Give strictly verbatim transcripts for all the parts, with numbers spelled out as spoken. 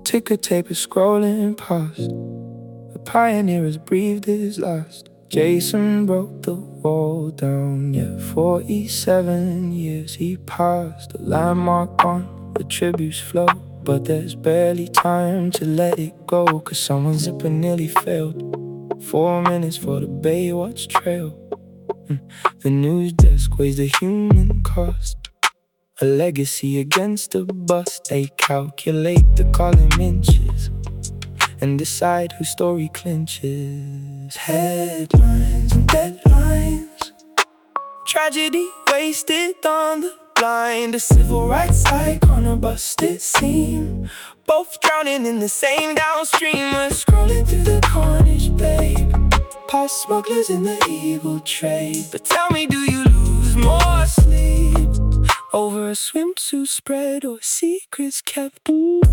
Ticker tape is scrolling past. The pioneer has breathed his last. Jason broke the wall down, yeah, forty-seven years he passed. A landmark on the tribute's flow, but there's barely time to let it go, cause someone's zipper nearly failed. Four minutes for the Baywatch trail. The news desk weighs the human cost. A legacy against a bust. They calculate the column inches and decide whose story clinches. Headlines and deadlines, tragedy wasted on the blind. A civil rights icon, a busted seam, both drowning in the same downstream. We're scrolling through the carnage, babe, past smugglers in the evil trade. But tell me, do you lose more sleep over a swimsuit spread or secrets kept?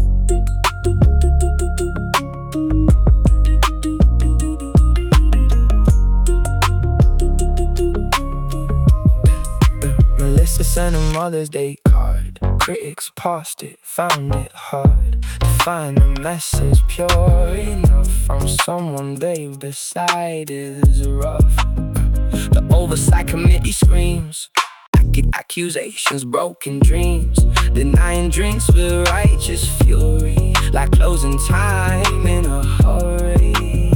Melissa sent a Mother's Day card. Critics paused it, found it hard to find the message pure enough from someone they've decided is rough. The oversight committee screams, accusations, broken dreams, denying drinks with righteous fury, like closing time in a hurry.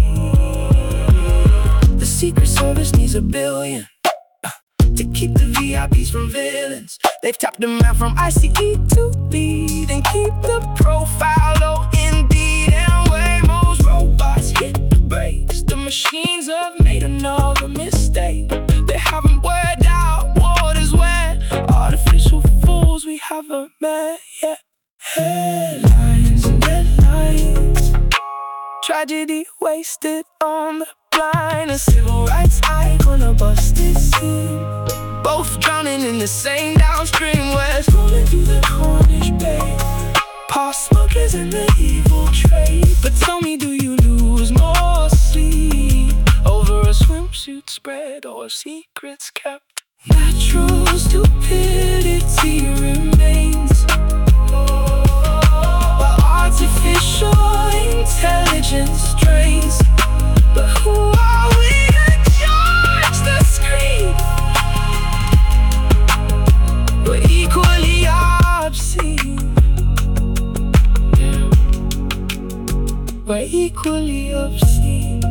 The Secret Service needs a billion to keep the V I Ps from villains. They've tapped them out from I C E to lead and keep the profile low indeed. And where most robots hit the brakes, the machines have made another mistake. They haven't worked out waters where artificial fools we haven't met yet. Headlines and deadlines, tragedy wasted on the blind. A civil rights icon, a busted scene, both drowning in the same downstream. We're scrolling through the carnage, babe, past smugglers in the evil trade. But tell me, do you lose more sleep over a swimsuit spread or secrets kept? Natural stupidity remains, but artificial intelligence drains. But who are we to judge the screen? We're equally obscene. Yeah. We're equally obscene.